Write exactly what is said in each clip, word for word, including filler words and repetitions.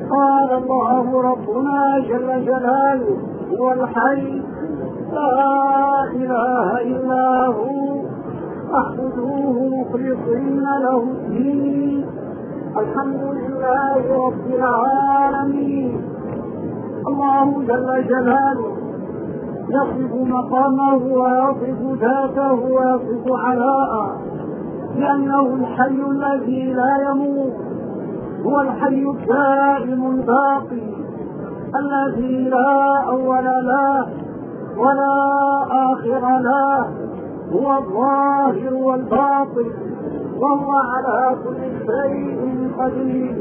قال الله ربنا جل جلاله هو الحي لا إله إلا هو فاعبدوه مخلصين له الدين الحمد لله رب العالمين. الله جل جلاله يصف مقامه ويصف ذاته ويصف علاءه لأنه الحي الذي لا يموت، هو الحي الدائم الباقي الذي لا أول له ولا آخر له، هو الظاهر والباطن وهو على كل شيء قدير.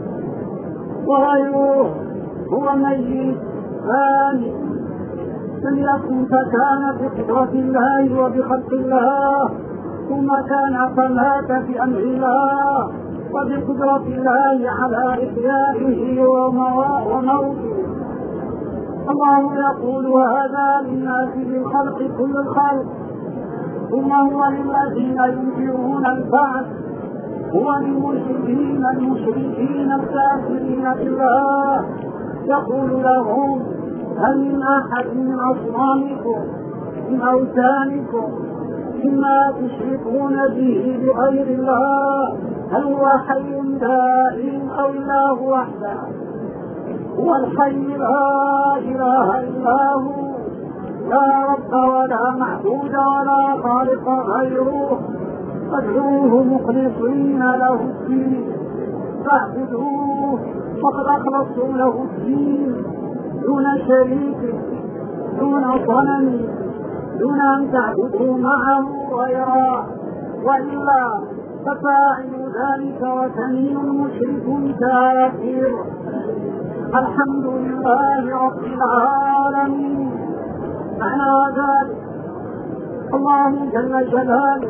وغيره هو ميت ثاني لم يكن فكان بقدرة الله وبخلق الله، ثم كان فمات بأمر الله وبقدرة الله على إحيائه وموته. الله يقول هذا للناس بالخلق كل الخلق، ثم هو للذين ينكرون البعث، هو للمشركين المشركين الكافرين بالله يقول لهم هل من أحد من أصنامكم من أوثانكم مما تشركون به بغير الله هل هو حي دائم أو الله وحده؟ هو الحي لا إله إلا هو، لا رب ولا معبود ولا خالق غيره، فادعوه مخلصين له الدين فاعبدوه فقد أخلصوا له الدين دون شريك دون صنم دون أن تعبدوا معه غيره، وإلا ففاعل ذلك وثني مشرك كافر. الحمد لله رب العالمين. معنى ذلك الله جل جلاله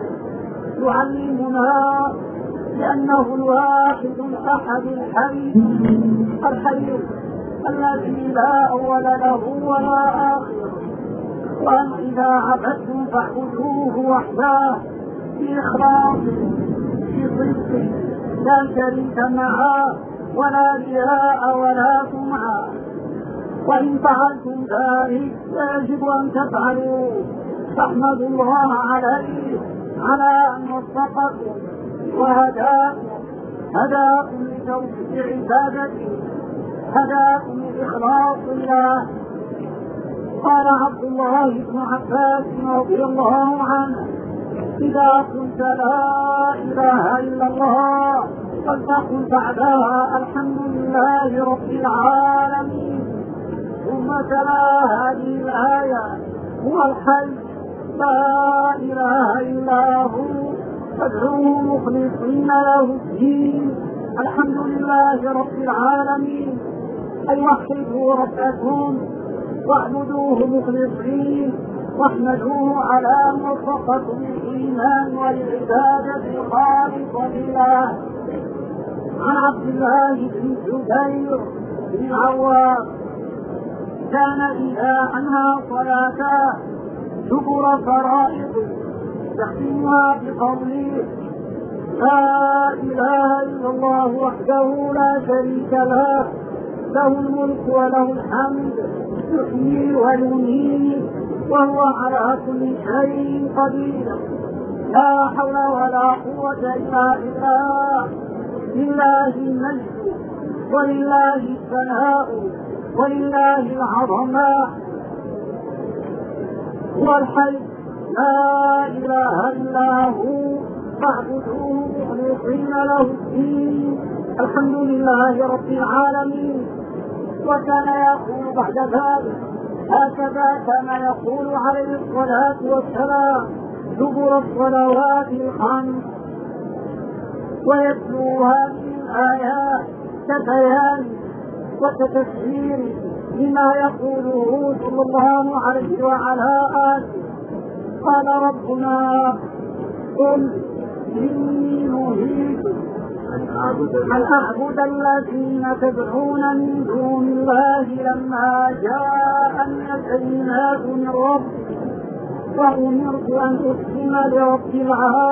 يعلمنا لأنه الواحد الأحد الحي الحي الذي لا أول له ولا آخر، وأن إذا عبدتم فاعبدوه وحده بإخلاص بصدق لا شريك معه ولا رياء ولا سمعة. وإن فعلتم ذلك فيجب أن تفعلوا فاحمدوا الله عليه على أن وفقكم وهداكم هداكم لتوفيق عبادته هداكم لإخلاص الله. قال عبد الله بن عباس رضي الله عنه إذا قلت لا إله إلا الله فلتقل بعدها الحمد لله رب العالمين. ثم تلا هذه الآية هو الحي لا إله إلا هو فادعوه مخلصين له الدين الحمد لله رب العالمين، أي وحدوا ربكم واعبدوه مخلصين واحمدوه على أن وفقكم للإيمان والعبادة خالصة لله. عن عبد الله بن جبير بن العوام كان إذا أنهى صلاة دبر فرائض يختمها بقوله لا إله إلا الله وحده لا شريك له له الملك وله الحمد يحيي ويميت وهو على كل شيء قدير، لا حول ولا قوة إلا بالله، لله المجد ولله الثناء ولله العظمة. هو الحي لا إله إلا هو فاعبدوه مخلصين له الدين الحمد لله رب العالمين. وكان يقول بعد ذلك هكذا كان يقول عليه الصلاة والسلام دبر الصلوات الخمس، ويتلو هذه الآيات كبيان وكتفسير لما يقوله صلى الله عليه وعلى آله. قال ربنا قل إني نهيت أن أعبد الذين تدعون من دون الله لما جاءني البينات من ربي وأمرت أن أسلم لرب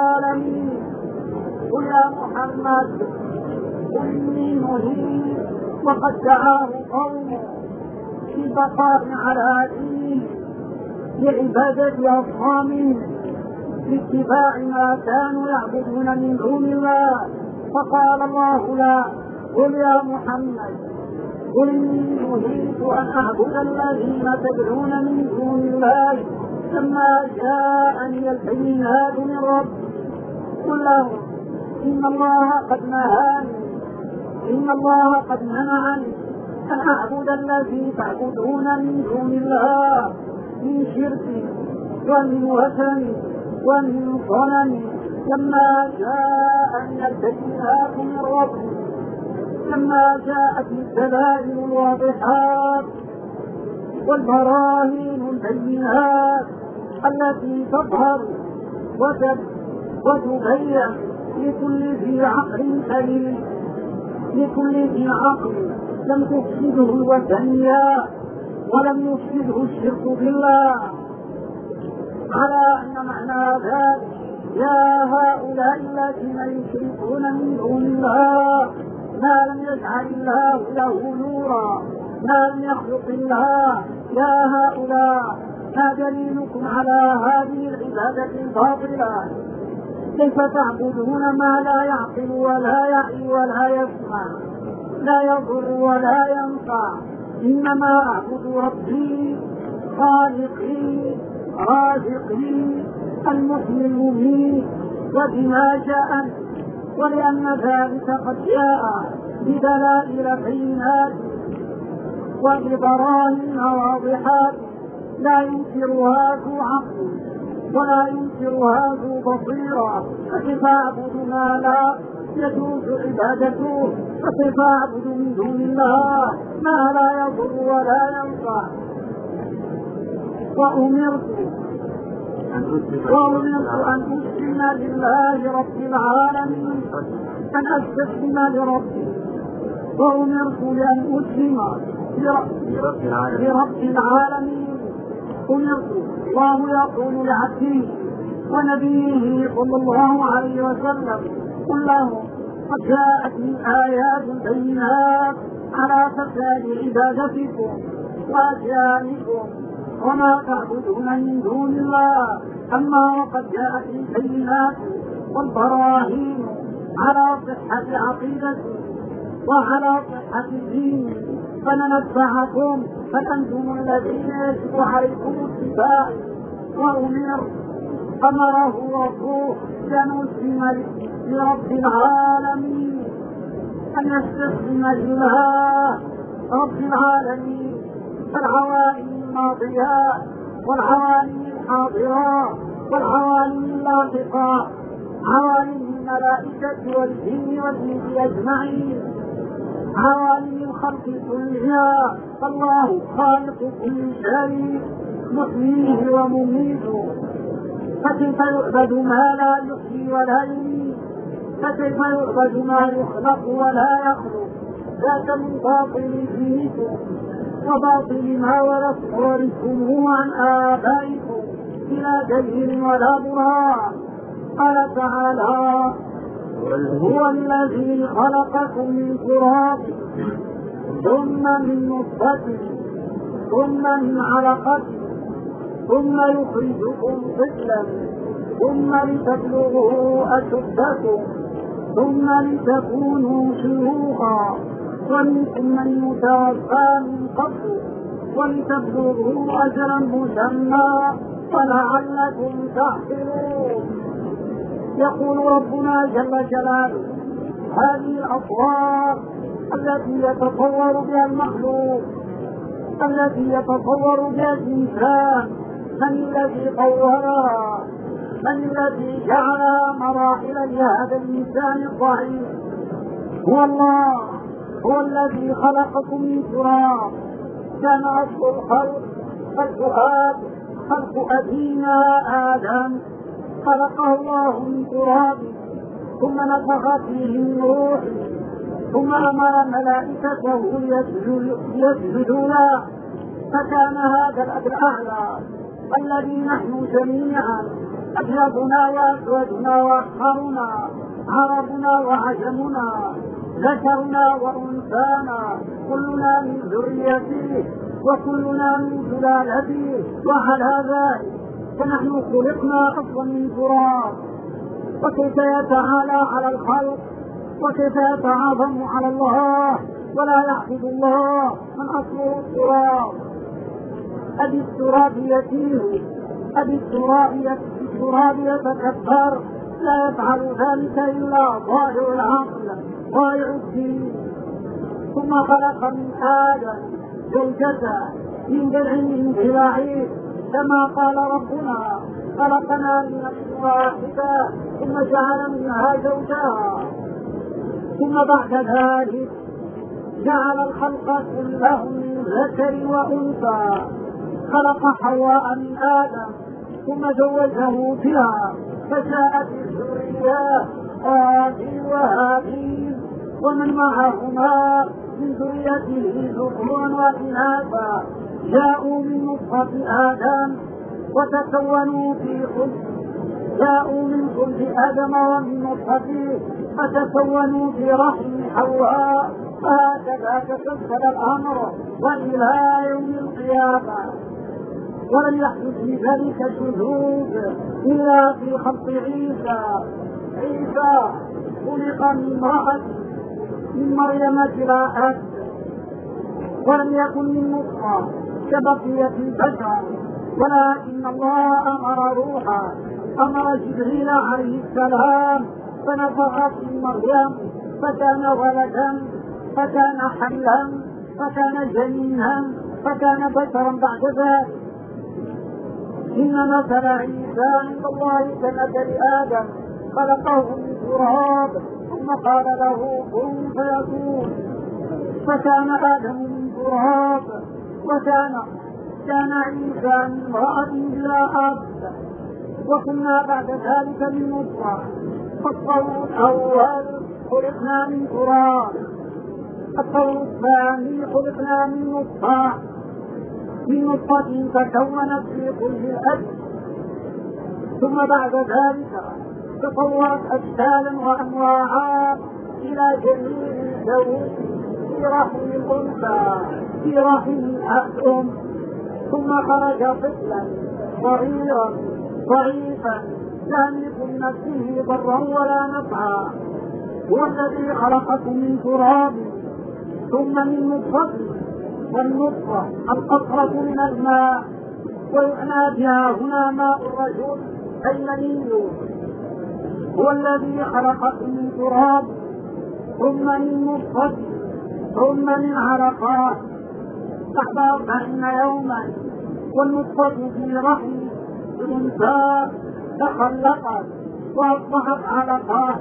العالمين. قل يا محمد إني نهيت وقد دعاه قومه في البقاء على دينه لعبادة أصنامهم لاتباع ما كانوا يعبدون من دون الله. فقال الله له: قل يا محمد قل إني نهيت أن أعبد الذين تدعون من دون الله لما جاءني البينات من ربي. قل لهم: إن الله قد نهاني إن الله قد منعني أن أعبد الذي تعبدون من دون الله من شرك ومن وثن ومن صنم لما جاءني البينات من ربي لما جاءت الدلائل الواضحات والبراهين البينات التي تظهر وتبين لكل ذي عقل سليم لكل ذي عقل لم تفسده الوثنية ولم يفسده الشرك بالله، على أن معنى ذلك: يا هؤلاء الذين يشركون من دون الله ما لم يجعل الله له نورا ما لم يخلق الله، يا هؤلاء ما دليلكم على هذه العبادة الباطلة؟ كيف تعبدون ما لا يعقل ولا يعي ولا يسمع لا يضر ولا ينفع؟ إنما أعبد ربي خالقي رازقي المحيي المميت وبما جاء، ولأن ذلك قد جاء بدلائل بينات وببراهين واضحات لا ينكرها ذو عقل ولا ينكرها ذو بصيرة. فكيف أعبد ما لا يجوز عبادته؟ فكيف أعبد من دون الله ما لا يضر ولا ينفع؟ وأمرت وأمرت أن أسلم لله رب العالمين أن أستسلم لربي وأمرت لأن أسلم لرب العالمين. أمرت الله يقول لعبده ونبيه صلى الله عليه وسلم: قل لهم قد جاءتني آيات بينات على فساد عبادتكم وأشيائكم وما تعبدون من دون الله، أما وقد جاءتني البينات والبراهين على صحة عقيدتي وعلى صحة الدين فلنتبعكم فأنتم الذين يجب عليكم اتباعي. وأمر أمره ربه بأن يسلم لرب العالمين أن يستسلم لله رب العالمين العوالم الماضيات والعوالم الحاضرات والعوالم اللاحقة، عوالم الملائكة والجن والإنس أجمعين، عوالم الخلق كلها. فالله خالق كل شيء محييه ومميته، فكيف يعبد ما لا يحيي ولا يميت؟ فكيف يعبد ما يخلق ولا يخلق؟ ذاك من باطل دينكم وباطل ما ورثتموه عن آبائكم بلا دليل ولا برهان. قال تعالى: هو الذي خلقكم من تراب ثم من نطفة ثم من علقة ثم يخرجكم طفلا ثم لتبلغوا أشدكم ثم لتكونوا شيوخا ومنكم من يتوفى من قبل ولتبلغوا أجلا مسمى ولعلكم تعقلون. يقول ربنا جل جلاله: هذه الأصوات التي يتصور بها المخلوق التي يتصور بها الإنسان من الذي طورها؟ من الذي جعلها مراحل لهذا الإنسان الضعيف؟ هو الله، هو الذي خلقكم من تراب. كان أصل الخلق الفؤاد، خلق أبينا آدم خلقه الله من تراب ثم نفخ فيه من روح ثم أمر ملائكته ليسجدوا له، فكان هذا الأب الأعلى الذي نحن جميعا أبيضنا وأسودنا وأصفرنا عربنا وعجمنا ذكرنا وأنثانا كلنا من ذريته وكلنا من سلالته، وعلى ذلك فنحن خلقنا أصلا من تراب. وكيف يتعالى على الخلق وكيف يتعاظم على الله ولا يعبد الله من أصله التراب. أبي التراب يتيه أبي التراب يتكبر، لا يفعل ذلك إلا ضائع العقل ضائع الدين. ثم خلق من آدم زوجته من ضلع من ضلاعه، كما قال ربنا خلقنا من نفس واحدة ثم جعل منها زوجها. ثم بعد ذلك جعل الخلق كله من ذكر وأنثى، خلق حواء من آدم ثم زوجه بها، فجاءت الذرية قابيل وهابيل ومن معهما من ذريته ذكور وإناثا، جاءوا من نطفة آدم وتكونوا في خلق جاءوا من خلق آدم ومن نطفته فتكونوا في رحم حواء، هكذا تسلسل الأمر وإلى يوم القيامة. ولم يحدث لذلك شذوذ إلا في خلق عيسى. عيسى خلق من امرأة من مريم بلا أب، ولم يكن من نطفة كبقية البشر، ولكن الله أمر روحا أمر جبريل عليه السلام فنفخ في مريم فكان ولدا فكان حملا فكان جنينا فكان بشرا بعد ذلك. إن مثل عيسى عند الله كمثل آدم خلقه من تراب ثم قال له كن فيكون، فكان آدم من تراب وكان كان عيسى من امرأة بلا أب، وكنا بعد ذلك من نطفة. فالطور الأول خلقنا من تراب، الطور الثاني خلقنا من نطفة من نطفة تكونت في كل الأب، ثم بعد ذلك تطورت أشكالا وأنواعا إلى جميع الزوج في رحم الأنثى في رحم الأم، ثم خرج طفلا صغيرا ضعيفا لا يملك لنفسه ضرا ولا نفعا. هو الذي خلقكم من تراب ثم من نطفة، والنطفة القطرة من الماء، ويعنى بها هنا ماء الرجل المني. هو الذي خلقكم من تراب ثم من نطفة ثم من علقة بعد أربعين يوما، والنطفة في رحم الأنثى تخلقت وأصبحت علقة،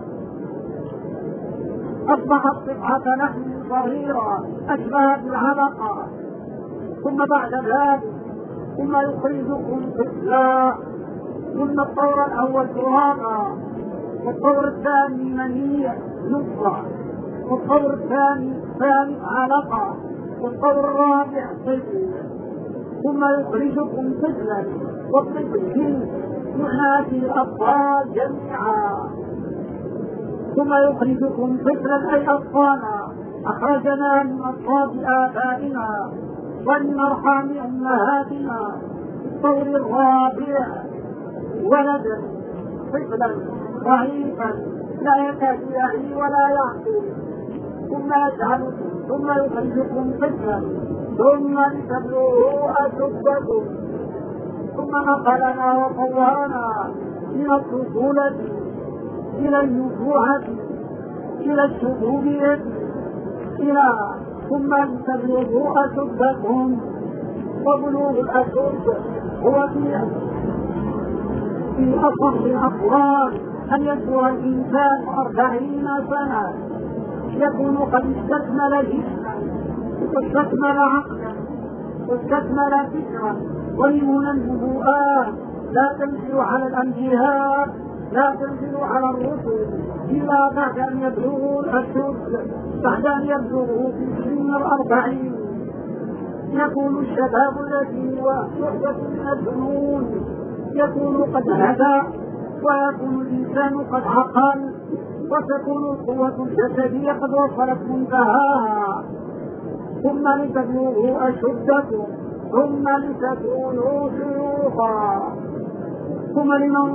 أصبحت قطعة لحم صغيرة أشبه بالعلقة. ثم بعد ذلك ثم يخرجكم طفلا، ثم الطور الأول ترابا، والطور الثاني منيع نطفة، والطور الثاني الثالث علقة، والطور الرابع طفل. ثم يخرجكم طفلا، والطفل يعنى في الأطفال جميعا. ثم يخرجكم طفلا أي أطفالا أخرجنا من أصلاب آبائنا ومن أرحام أمهاتنا. الطور الرابع ولدا طفلا ضعيفا لا يكاد يعي ولا يعقل، ثم يجعل ثم يخرجكم طفلا ثم لتبلغوا أشدكم، ثم نقلنا وطورنا من الطفولة إلى النبوة إلى الشبوبية إلى ثم لتبلغوا أشدكم. وبلوغ الأشد هو في في أصح الأقوال أن يكبر الإنسان أربعين سنة، يكون قد استكمل جسما واستكمل عقلا واستكمل فكرا، ومن النبوءات لا تنزل على الأنبياء لا تنزل على الرسل إلا بعد أن يبلغوا الأشد، بعد أن يبلغوا في سن الأربعين. يكون الشباب الذي هو وحدة من الجنون يكون قد هدى، ويكون الإنسان قد عقل، وتكون القوة الجسدية قد وصلت منتهاها، ثم لتبلغوا أشدكم، ثم لتكونوا شيوخا، ثم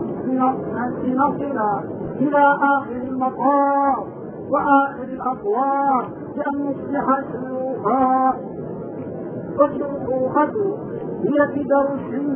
لنصل إلى آخر المطاف وآخر الأطوار بأن نصبح شيوخا. والشيوخة هي كبر السن،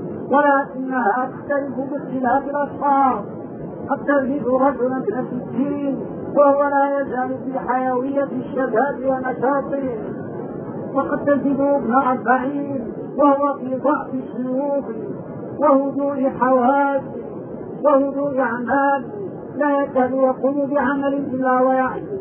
ولكنها تختلف باختلاف الأشخاص. قد تجد رجلا ابن ستين وهو لا يزال في حيوية الشباب ونشاطه، وقد تجد ابن أربعين وهو في ضعف الشيوخ وهدوء حواس وهدوء أعمال، لا يكاد يقوم بعمل إلا ويعجز.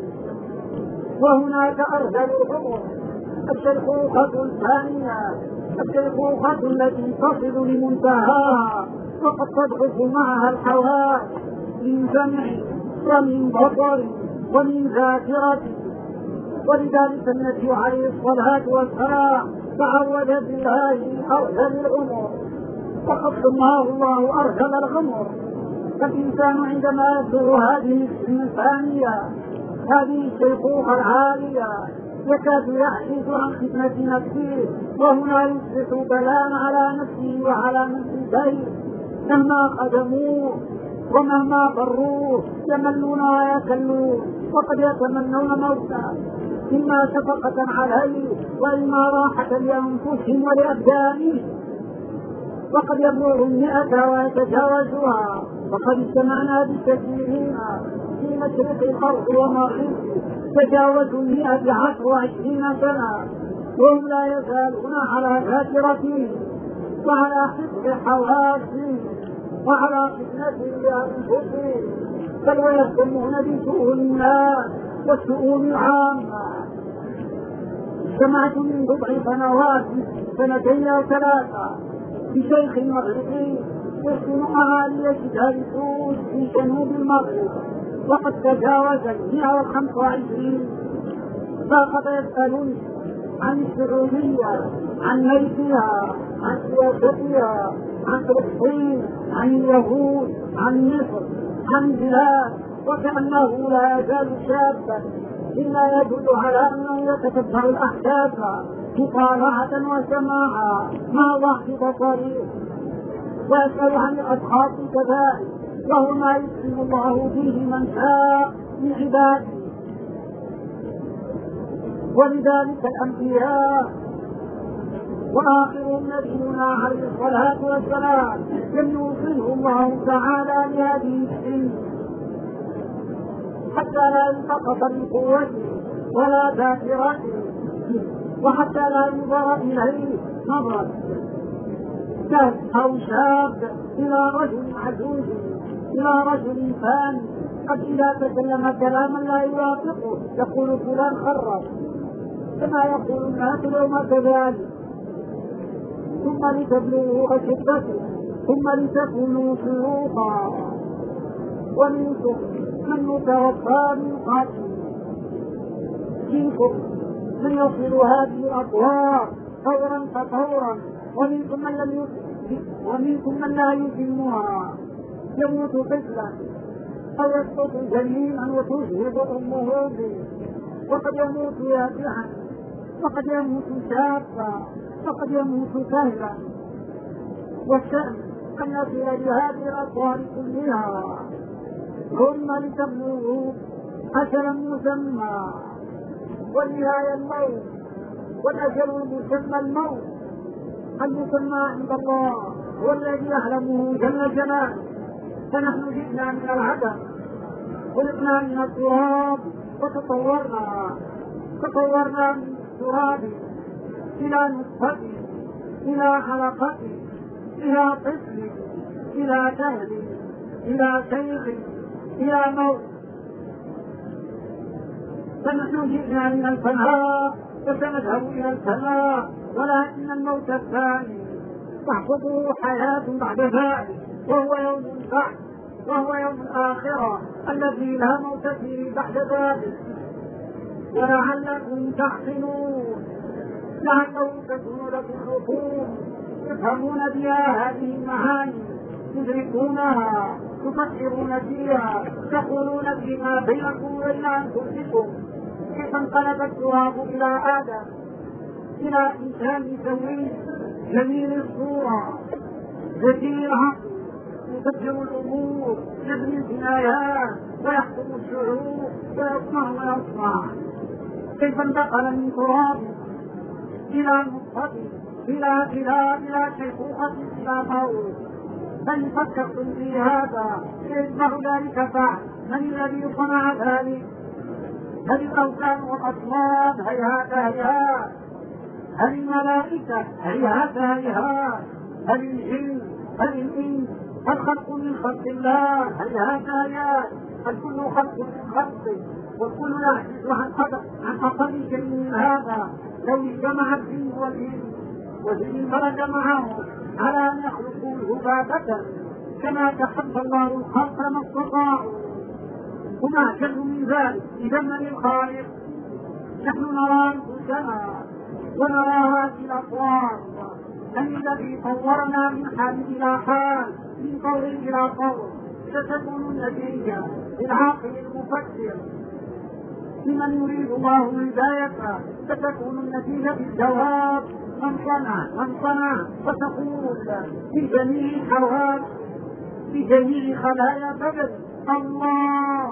وهناك أرذل العمر، الشيخوخة الثانية، الشيخوخة التي تصل لمنتهاها وقد تضعف معها الحواس من سمع ومن بصر ومن ذاكرة. ولذلك النبي عليه الصلاة والسلام تعوذ بالله من أرذل العمر، وقد سماه الله أرذل العمر. فالإنسان عندما يبلغ هذه السن الثانية، هذه الشيخوخة العالية، يكاد يعجز عن خدمة نفسه، وهنا يصبح بلاء على نفسه وعلى من في البيت. مهما خدموه ومهما ضروه يملون ويكلون، وقد يتمنون موتا، إما شفقة عليه وإما راحة لأنفسهم ولأبدانهم. وقد يبلغ المئة ويتجاوزها، وقد اجتمعنا بكثيرين في مشرق الأرض ومغربها تجاوزوا المئة بعشر وعشرين سنة، وهم لا يزالون على ذاكرتهم وعلى حفظ حواسهم وعلى فتنتهم لأنفسهم، بل ويهتمون بشؤون الناس والشؤون العامة. سمعت من بضع سنوات سنتين أو ثلاثة بشيخ مغربي يسكن أهالي جبال سوس في جنوب المغرب، وقد تجاوز المئة وخمسة وعشرين، فقد يسألني عن السعودية، عن ميتها، عن سياستها، عن فلسطين، عن اليهود، عن مصر، عن البلاد، وكأنه لا يزال شابا، إلا يدل على أنه يتتبع الأحداث مطالعة وسماعا مع ضعف بصره. ويسأل عن الأشخاص كذلك، وهو ما يكرم الله به من شاء من عباده. ولذلك الأنبياء وآخرهم نبينا عليه الصلاة والسلام لم يوصله الله تعالى لهذه السن حتى لا ينتقص من قوته ولا ذاكرته، وحتى لا ينظر إليه نظرا شاب أو شاب إلى رجل عجوز، إلى رجل ثاني قد إذا تكلم كلاما لا يوافقه يقول فلان خرب، كما يقول الناس اليوم كذلك. ثم لتبلغوا أشدكم، ثم لتكونوا شيوخا، ومنكم من يتوفى من قبل، منكم من يصل هذه الأطوار فورا ففورا، ومنكم من لم ومنكم من لا يتمها، يموت طفلا أو يسقط جنينا وتشهد أمه به، وقد يموت يافعا، وقد يموت شابا، وقد يموت سهلا. والشأن أن نصل لهذه الأطوار كلها، ثم لتبلغوا أجلا مسمى، والنهاية الموت، والأجل المسمى الموت. المسمى عند الله هو الذي يعلمه جل جلاله. فنحن جئنا من العدم، خلقنا من التراب، وتطورنا تطورنا من التراب إلى نطفة، إلى علقة، إلى طفل، إلى كهل، إلى شيخ، إلى موت. فنحن جئنا من الفناء وسنذهب إلى الفناء، ولكن الموت الثاني تحفظه حياة بعد ذلك، وهو يوم البعث، وهو يوم الآخرة الذي لا موت فيه بعد ذلك. ولعلكم تعقلون، لعلكم تكون لكم خطوم تفهمون بها هذه المعاني، تدركونها تفكرون فيها تقولون فيما بينكم وبين أنفسكم كيف انقلب التراب إلى آدم إلى إنسان سوي جميل الصورة ذكي العقل يدبر الأمور يبني الجنايات ويحكم الشعوب ويصنع ويصنع. كيف انتقل من تراب إلى نطفة إلى إلى إلى شيخوخة إلى موت؟ هل فكرتم في هذا؟ يجمع ذلك بعد من الذي صنع ذلك؟ هل الأوثان والأصنام؟ هيهات هيهات. هل الملائكة؟ هيهات هيهات. هل الجن؟ هل الإنس؟ هل خلق من خلق الله؟ هيهات هيهات. الكل خلق من خلقه والكل يحدث عن قدر عن أقل شيء من هذا. لو اجتمع الجن والإنس والجن لجمعهم على أن يخلقوا ذبابة كما تحدى الله الخلق لما استطاعوا. وما أشد من ذلك إذا من الخالق؟ نحن نرى أنفسنا ونرى هذه الأطوار أن الذي طورنا من حال إلى حال من قول إلى قول ستكون النتيجة للعاقل المفكر لمن يريد الله هدايته. ستكون النتيجة بالجواب من صنع من صنع وتقول في جميع الحواس في جميع خلايا بدن الله.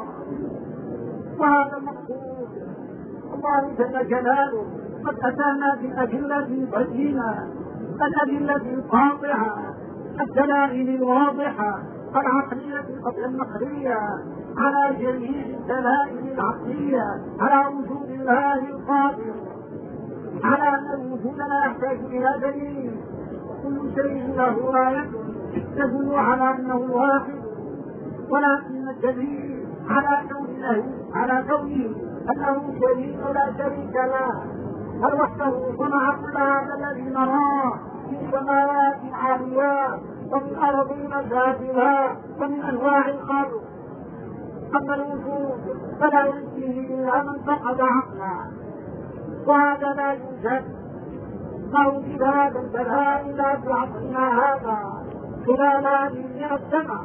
وهذا مقصود الله جل جلاله قد أتانا بالأدلة البينة الأدلة القاطعة الدلائل الواضحة العقلية قبل النقلية على جميع الدلائل العقلية على وجود الله القادر على أن الوجود لا يحتاج إلى دليل. كل شيء له آية تدل على أنه واحد، ولكن الدليل على كونه على كونه أنه شريك لا شريك له. هل وحده صنع كل هذا الذي نراه في السماوات العاليات وفي الأرضين ذاتها ومن أنواع الخلق؟ أما الوجود فلا يمكنه إلا من فقد عقله، وهذا لا يوجد. ما وجد هذا البلاء إلا بعقلنا هذا خلال هذه السنة.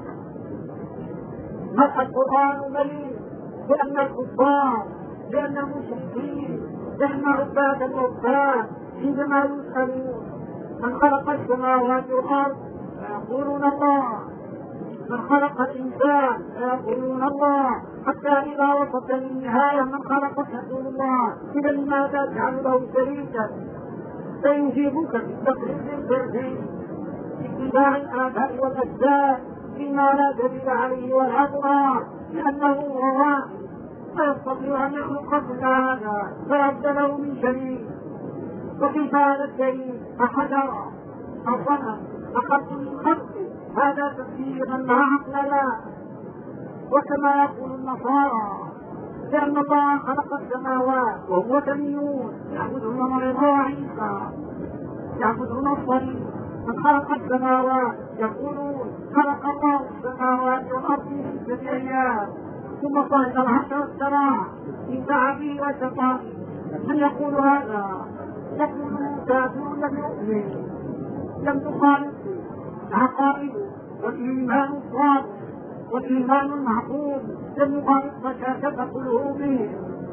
ملء القرآن مليء لأن الكفار لأن المشركين لأن عباد الأوثان عندما يسألون من خلق السماوات والأرض فيقولون الله، من خلق الإنسان فيقولون الله، حتى إذا وصلت للنهاية من خلق يقول الله. إذا لماذا تجعل له شريكا؟ فيجيبك بالتقليد الفردي باتباع الآباء والأجداد فيما لا دليل عليه ولا برهان، لأنه هو واحد لا يستطيع أن يخلق كل هذا فيبدله من شريك. وكيف هذا الشريك؟ أحجر أصنع أخذت من خلقه، هذا تفسير لا عقل له. وكما يقول النصارى لأن الله خلق السماوات وهو تميون يعبدون مريض وعيسى يعبدون الصليب. من خلق السماوات يقولون خلق الله السماوات والأرض في ستة أيام ثم صعد العرش واستراح في تعبه وشقائه. من يقول هذا؟ يقول كافر لم يؤمن، لم تخالطه عقائده والإيمان الصادق والإيمان المعقول لم يخالط بشاشة قلوبهم.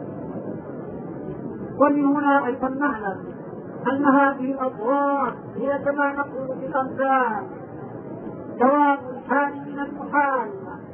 ومن هنا أيضا نعلم أن هذه الأضرار هي كما نقول في الأمثال جواب الحال من المحال.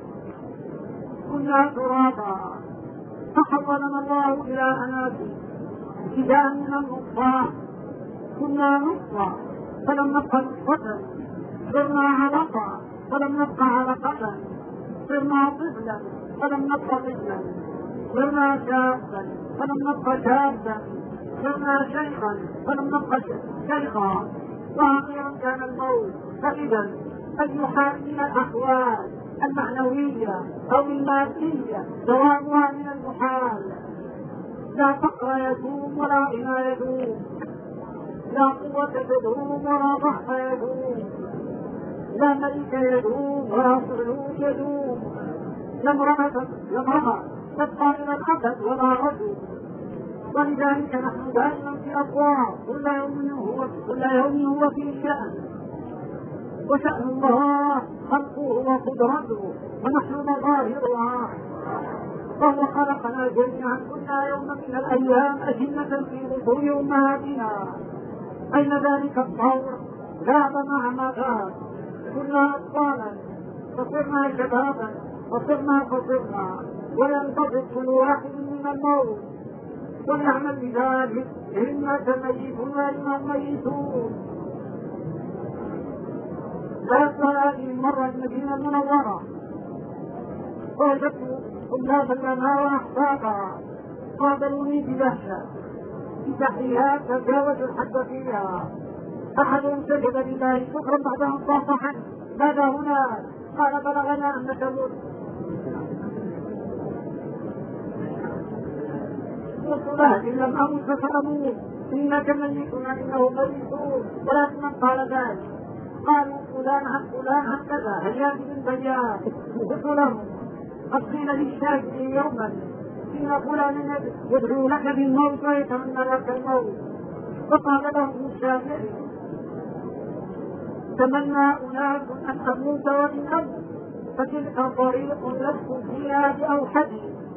كنا ترابا فحولنا الله إلى أناسي ابتداء من النطفة. كنا نطفة فلم نبقى نطفة، صرنا علقة فلم نبقى علقة، صرنا طفلا فلم نبقى طفلا، صرنا شابا فلم نبقى شابا، صرنا شيخا فلم نبقى شيخا، وأخيرا كان الموت. فإذا أي حال من الأحوال المعنوية أو المادية جوابها من المحال. لا فقر يدوم ولا غنى يدوم، لا قوة تدوم ولا ضعف يدوم، لا ملك يدوم ولا صعود يدوم، لا امرأة تبقى إلى الأبد ولا رجل. ولذلك نحن دائما في أبواب كل يوم هو كل يوم هو في شأن. وشأن الله خلقه وقدرته ونحن مظاهرها. وهو خلقنا جميعا كنا يوما من الأيام أجنة في بطون أمهاتنا. أين ذلك الطور؟ ذهب مع ما ذهب. كنا أطفالا فصرنا شبابا وصرنا فصرنا، وينتظر كل واحد من الموت وليعمل بذلك إنك ميت وإنهم ميتون. فأتى هذه المرة المدينة المنورة فوجدت طلابا لنا وأحبابا قابلوني بدهشة بتحيات تجاوزوا الحد فيها. أحدهم سجد لله شكرا بعدهم صافحا. ماذا هنا؟ قال بلغنا أنك مت. قلت له إن لم أمت فسأموت إنك ميت وإنهم ميتون. ولكن من قال ذلك؟ قالوا فلان عن فلان عن كذا هيان بن بيان. قلت لهم قد قيل للشافعي يوما إن فلانا يدعو لك بالموت ويتمنى لك الموت. فقال له الشافعي تمنى أناس أن أموت وإن أموت فتلك طريق لست فيها بأوحد.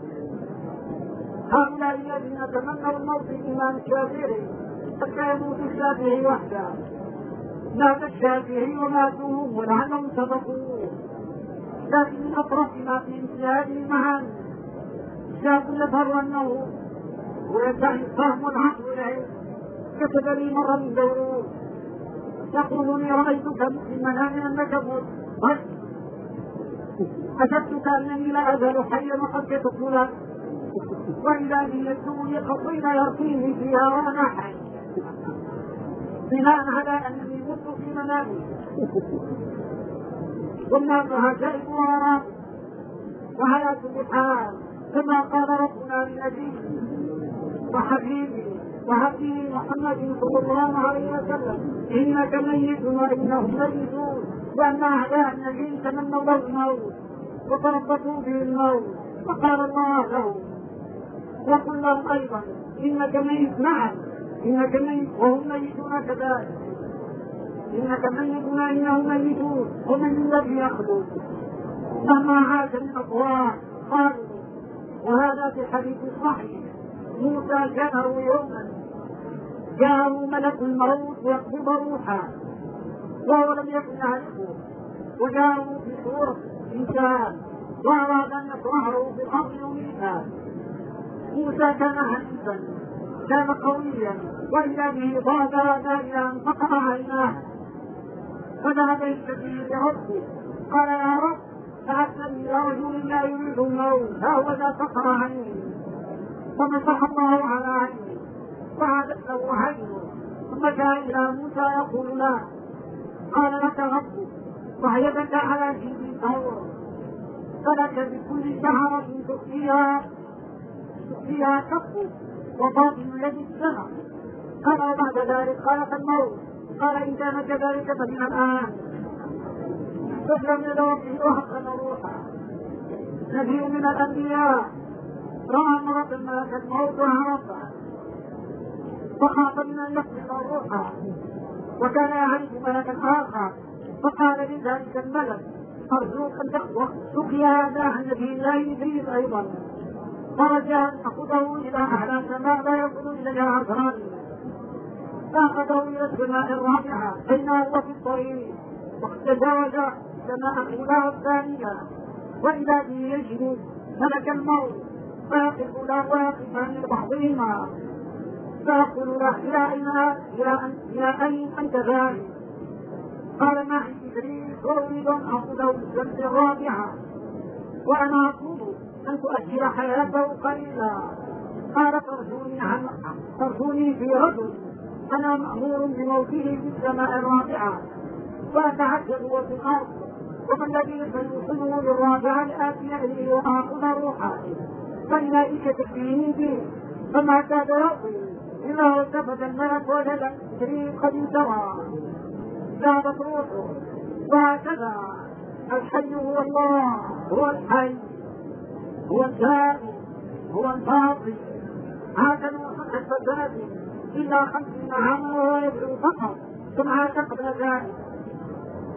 هؤلاء الذين تمنوا الموت الإمام الشافعي فكانوا الشافعي وحده. مات الشافعي وماتوهم ولعلهم سبقوه. لكن من أطرف ما في مثل هذه المعاني شاب يظهر أنه ويدعي فهم العقل والعلم. كتب لي مرة من دروس يقول لي رأيتك في المنام أنك مت. حسبتك أنني لا أزال حيا وقد كتبت لك، وإذا بي يكتب لي قصيدة يرقيني فيها وأنا حي بناء على أنني مت في منامي. والناس عجائب وراء. وعلى كل حال كما قال ربنا لنبيه وحبيبي وهدي محمد صلى الله عليه وسلم إنك ميت وإنهم ميتون. وأن أعداء النبي تمنوا له الموت وتربصوا به الموت. فقال الله له وقل لهم أيضا إنك ميت. نعم إنك ميت وهم ميتون كذلك. إنك ميت وإنهم ميتون ومن الذي يخلق. لما عاد من أطوار قالوا وهذا في الحديث الصحيح موسى جاءه يوما جاءه ملك الموت يقبض روحه وهو لم يكن يعرفه، وجاءه في صورة إنسان وأراد أن يطرحه في الأرض يميتا. موسى كان حنيفا كان قويا وإذا به ضاد دائما فقع عيناه. فذهب يشتكي لربه قال يا رب بعثني إلى رجل لا يريد الموت ها ذا فقع عيني. فمسح الله على عينه فعادت له عينه. ثم جاء إلى موسى يقول له قال لك ربك ويدك على جيب ثور فلك بكل شعرة تخفيها تخفيها كفك وباطن الذي السمع. قال وبعد ذلك قال فالموت. قال إن كان كذلك فمن الآن فلم يدرك وحقا روحا. نبي من الأنبياء رأى مرة ملك الموت وهرب فخاف من أن يقبض روحا، وكان يعرف ملكا آخر فقال لذلك الملك أرجوك أن تقي هذا عن نبي الله إدريس أيضا. فرجع أخذه إلى أعلى سماء لا يصل إليها عذران. فأخذه إلى السماء الرابعة بينه وفي الطريق وقد تجاوز السماء الأولى والثانية. وإذا به يجد ملك الموت فيقف له واقفا لبعضهما فيقول له إلى أين إلى أين أنت ذاهب؟ قال معي إدريس وأريد أن أخذه السنة الرابعة وأنا أطلب أن تؤجل حياته قليلا. قال ترجوني عن ترجوني في رجل أنا مأمور بموته في السماء الرابعة وأتعجب وفي الأرض وما الذي سيوصله للرابعة لآتي إليه وآخذ روحه فإليك تكفيني به. فما كاد يقضي إلا التفت الملك وجد إدريس قد انتهى ذهبت روحه. وهكذا الحي هو الله هو الحي هو الدائم هو الباطل. هكذا وصف الفساد إلا خمسين عاما وهو يدعو فقط ثم عاد قبل ذلك.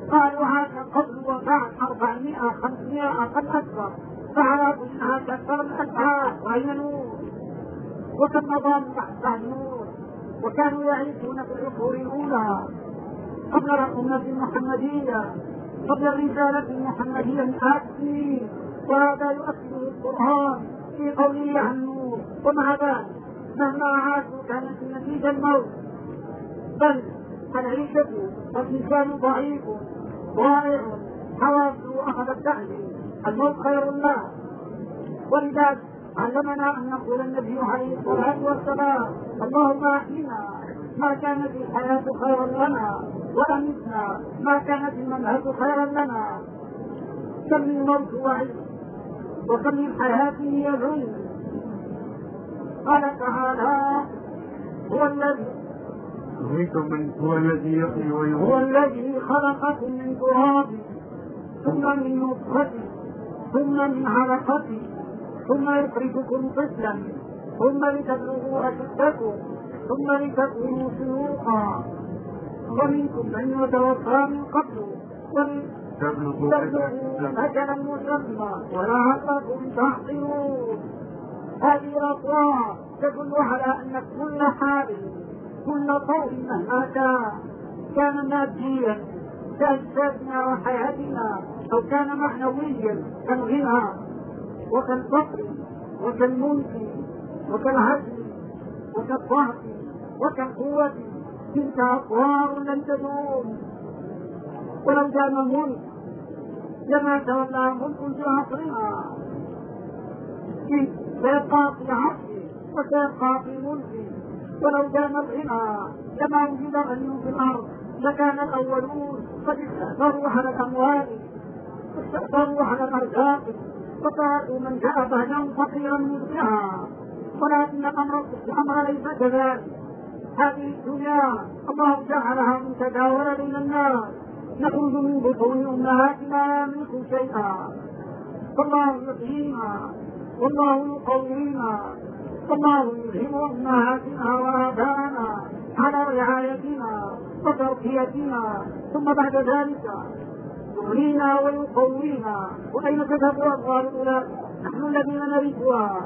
قالوا هذا قبل وبعد أربعمائة خمسمائة قد أكثر، فعرفوا أنها تكثر الأسعار وهي نور، وكم مضى بعد النور، وكانوا يعيشون في العصور الأولى قبل الأمة المحمدية، قبل الرسالة المحمدية مئات سنين، وهذا يؤكده القرآن في قوله عن النور. ومع ذلك مهما عاشوا كانت النتيجة الموت، بل العيشة والإنسان ضعيف ضائع حواسه أخذت تحدي الموت خير له. ولذلك علمنا أن نقول النبي عليه الصلاة والسلام: اللهم أحينا ما كانت الحياة خيرا لنا، وأمتنا ما كانت الممات خيرا لنا. كم من موت وعيد، وكم من حياة يدعو. قال تعالى: هو الذي من هو الذي يحيي ويميت، هو الذي خلقكم من تراب ثم من نطفة ثم من علقة ثم يخرجكم طفلا ثم لتبلغوا أشدكم ثم لتكونوا شيوخا ومنكم من يتوفى من قبل ولتبلغوا أجلا مسمى ولعلكم تعقلون. هذه الأصوات تدل على أن كل حال كل طور مهما كان كان ماديا كأجسادنا وحياتنا أو كان معنويا كالغنى وكالفقر وكالملك وكالعدل وكالضعف وكالقوة، تلك أطوار لن تدوم. ولو كان الملك لما تولى ملك في عصرنا سيبقى في عصره وسيبقى في ملكه. ولو كان الغنى لما وجد غني في الأرض لكان الأولون قد استأثروا على الأموال واستأثروا على الأرزاق وقالوا من جاء بهجا فقيرا مسرعا. ولكن الأمر ليس كذلك. هذه الدنيا الله جعلها متداولة بين الناس، نخرج من بطون أمهاتنا لا نملك شيئا، فالله يحيينا والله يقوينا، والله يلهم أمهاتنا وآباءنا على رعايتنا وتربيتنا، ثم بعد ذلك يغنينا ويقوينا. وأين تذهب أموال أولئك؟ نحن الذين نرثها،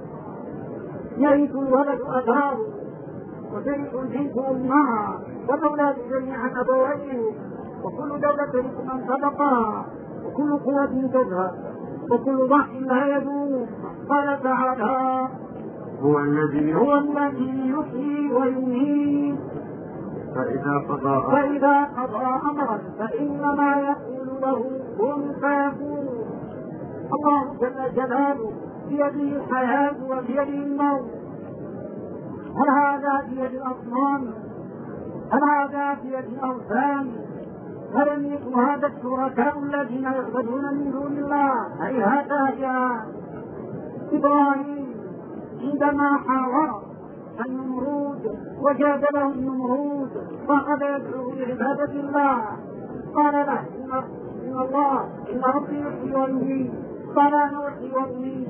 يرث الولد أباه وترث البنت أمها والأولاد جميعا أبويه، وكل دولة ترث من سبقها، وكل قوة تذهب، وكل ضعف لا يدوم. قال تعالى: هو الذي هو الذي يحيي ويميت فإذا قضى فإذا قضى أمرا فإنما يقول له كن فيكون. الله جل جلاله بيده الحياة وبيده الموت. هل هذا بيد الأصنام؟ هل هذا بيد الأوثان؟ هل يملك هذا الشركاء الذين يعبدون من دون الله؟ هيهات هيهات. إبراهيم عندما حاور النمرود وجادله النمرود فأخذ يدعو لعبادة الله، قال له: إن الله إن ربي يحيي ويميت. قال: أنا أحيي وأميت.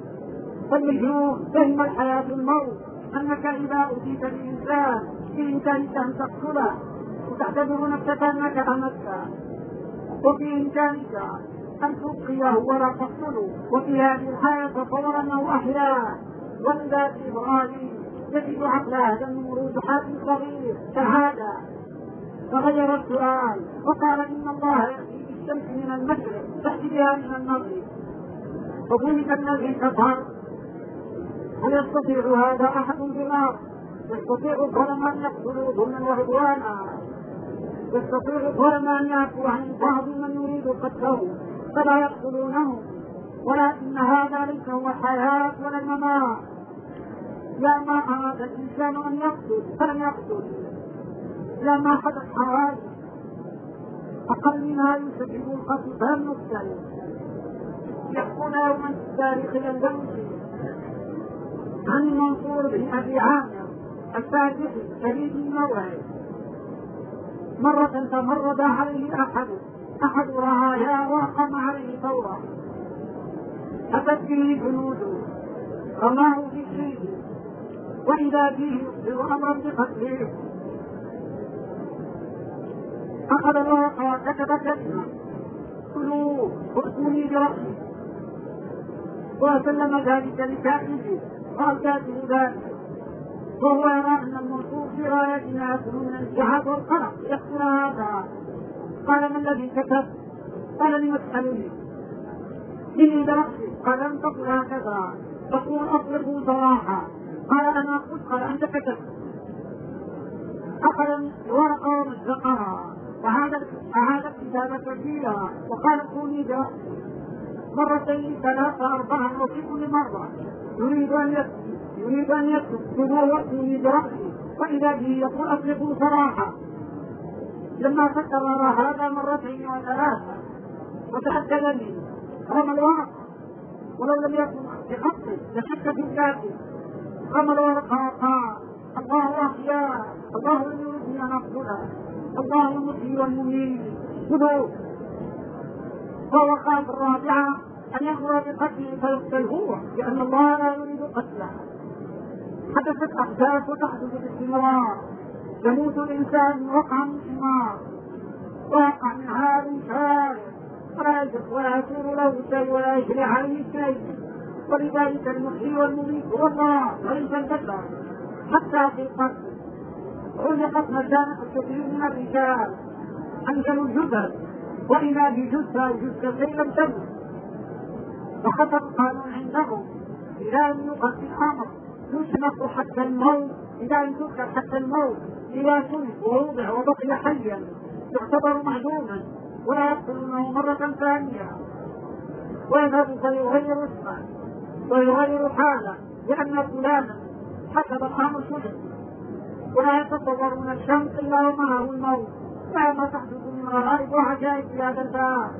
فالمجنون فهم الحياة الموت، أنك إذا أوتيت الإنسان بإمكانك أن تقتله وتعتبر نفسك أنك أمسك، وفي إمكانك أن تبقيه ولا تقتله، وفي هذه الحياة تصور أنه أحياه. ولذا في إبراهيم يجد عقل هذا النمرود حاكم صغير كهذا، فغير السؤال وقال: إن الله يأتي بالشمس من المشرق تأتي بها من المغرب. وبنك الذي كفر. هل يستطيع هذا أحد في الأرض؟ يستطيع الظلم أن يقتلوا ظلما وعدوانا، يستطيع الظلم أن يعفو عن بعض من يريد قتله فلا يقتلونه. ولكن هذا ليس هو الحياة ولا الممات. لا ما أراد الإنسان أن يقتل فلم يقتل، لا ما حدث حوادث أقل منها يسبب القتل فلم يقتل. يحكون يوما في التاريخ الأندلسي عن المنصور بن أبي عامر الفاتحي شديد الموعد، مرة تمرد عليه أحد أحد رعاياه وأقام عليه ثورة، أتت به جنوده رماه بالسيف وإذا به يصدر أمرا بقتله. أخذ الورقة وكتب كلمة: كلوا وأتوني برأسي، وسلم ذلك لكاتبه قال كاتب ذلك، وهو يرى أن المنصوب في رايتنا يكون من الجهاد والقلق يكتب هذا. قال: ما الذي كتب؟ قال: لم تسألني؟ إني برأسي. قال: لم تقل هكذا، تقول أطلقوا صراحة. قال: أنا قلت. قال: أنت كتبت. أخذ الورقة ومزقها وعاد الكتابة فيها وقال: اتوني برأسي مرتين ثلاثة أربعة، وفي كل مرة يريد أن يكتب يريد أن يكتب ثم واتوني برأسي، وإذا به يقول: أطلقوا صراحة. لما تكرر هذا مرتين وثلاثة وتأكد لي رمى الورقة، ولو لم يكن بخطه لشك في الكاتب. رمى الورقة وقال: الله أحيا، الله يريدني أن أقتله، الله المحيي والمميت، خذوه. ووقعت الرابعة أن يأمر بقتله فيقتل هو، لأن الله لا يريد قتله. حدثت أحداث وتحدث باستمرار، يموت الإنسان وقع من حمار، وقع من عالم شارع، ولا يجب ولا يكون له شيء ولا يجري عليه شيء. ولذلك المحيي والمميت هو الله وليس البشر. حتى في القتل علقت مكانة الكثير من الرجال، أنزلوا الجثث، وإذا بجثة أو جثتين لم تمت، وخطر القانون عندهم: إذا لم يقتل الأمر يشنق حتى الموت، إذا لم يقتل حتى الموت، إذا سلك ووضع وبقي حيا يعتبر معدوما ولا يقتلونه مرة ثانية، ويذهب فيغير اسمه ويغير حاله، لأن فلانا حسب الأمر شدد، ولا يتصور من الشمس إلا ومعه الموت. فما تحدث من غرائب وعجائب في هذا الباب.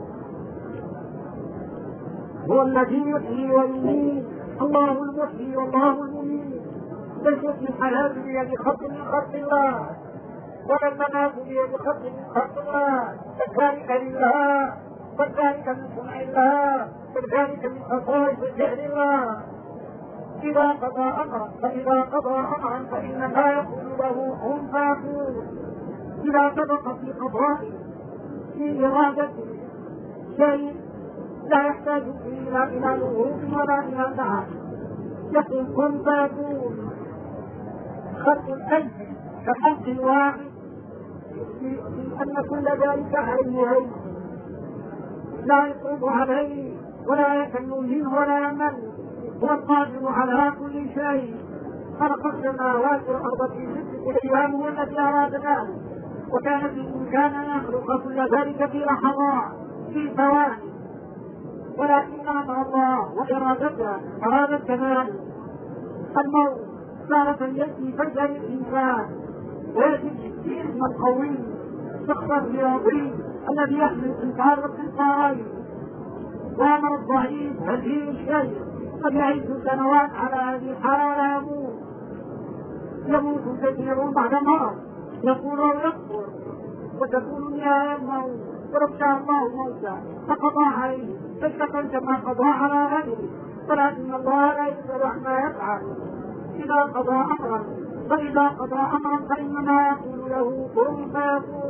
هو الذي يحيي ويميت، الله المحيي والله المميت. ليست الحياة بيد خط من خط الله، ولا الممات بيد خط من خط الله، فذلك لله، وذلك من صنع الله، وذلك من خصائص فعل الله. إذا قضى أمرا فإذا قضى أمرا فإنما يقول له كن فيكون. إذا سبق في قضائه في إرادته شيء لا يحتاج فيه إلى نهوض ولا إلى دعاء، يقول كن فيكون. خلق الأجل كخلق الواحد، أن كل ذلك عليه علم، لا يصعب عليه ولا يكن منه ولا يمل. هو القادر على كل شيء. خلق السماوات والأرض في ستة أيام هو الذي أراد ذلك، وكان بالإمكان أن يخلق كل ذلك في لحظات في ثواني، ولكن أمر الله وإرادته أراد الكمال. الموت تارة يأتي فجأة للإنسان، ويأتي الجسم القوي شخصا رياضي الذي يحمل الإنسان والإنسان، وأمر الضعيف هذه الشيء قد يعيش سنوات على هذه الحالة ولا يموت. يموت كثير بعد مرض يقول ويكفر، وتكون نهاية الموت، ولو شاء الله موتا فقضى عليه فاشتكى كما قضى على غيره، ولكن الله لا يسأل عما يفعل. إذا قضى أمرا فإذا قضى أمرا فإنما يقول له كن فيكون.